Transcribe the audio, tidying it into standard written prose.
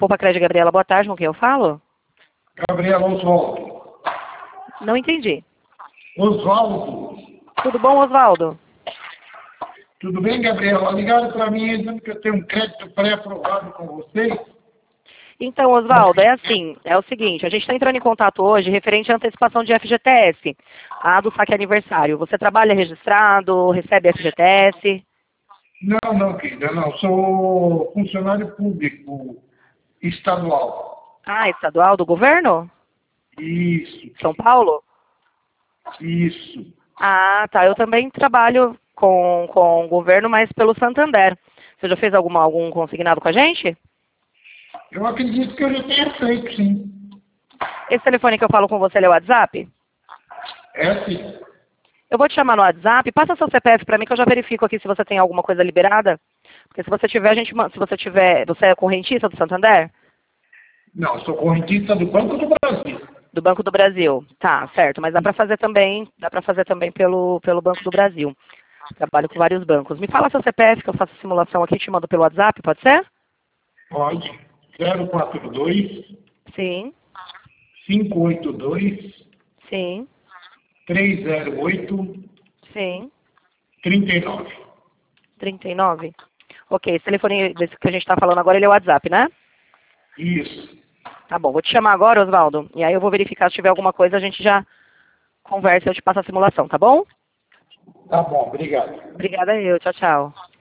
Poupa Crédito Gabriela, boa tarde, com quem eu falo? Gabriela Osvaldo. Não entendi. Osvaldo. Tudo bom, Osvaldo? Tudo bem, Gabriela? Ligaram para mim dizendo que eu tenho um crédito pré-aprovado com vocês. Então, Osvaldo, é assim, é o seguinte, a gente está entrando em contato hoje referente à antecipação de FGTS, a do saque aniversário. Você trabalha registrado, recebe FGTS? Não, querida, não. Sou funcionário público estadual. Ah, estadual do governo? Isso, São Paulo? isso. Ah, tá. Eu também trabalho com o governo, mas pelo Santander. Você já fez algum consignado com a gente? Eu acredito que eu já tenha feito, sim. Esse telefone que eu falo com você ele é o WhatsApp? É sim. Eu vou te chamar no WhatsApp, passa seu CPF para mim que eu já verifico aqui se você tem alguma coisa liberada. Porque se você tiver, se você tiver, você é correntista do Santander? Não, sou correntista do Banco do Brasil. Do Banco do Brasil. Tá, certo, mas dá para fazer também pelo Banco do Brasil. Trabalho com vários bancos. Me fala seu CPF que eu faço a simulação aqui e te mando pelo WhatsApp, pode ser? Pode. 042 Sim, 582 sim, 308 sim. 39. 39? Ok, esse telefone desse que a gente está falando agora, ele é o WhatsApp, né? Isso. Tá bom, vou te chamar agora, Osvaldo, e aí eu vou verificar se tiver alguma coisa, a gente já conversa e eu te passo a simulação, tá bom? Tá bom, obrigado. Obrigada eu, tchau, tchau.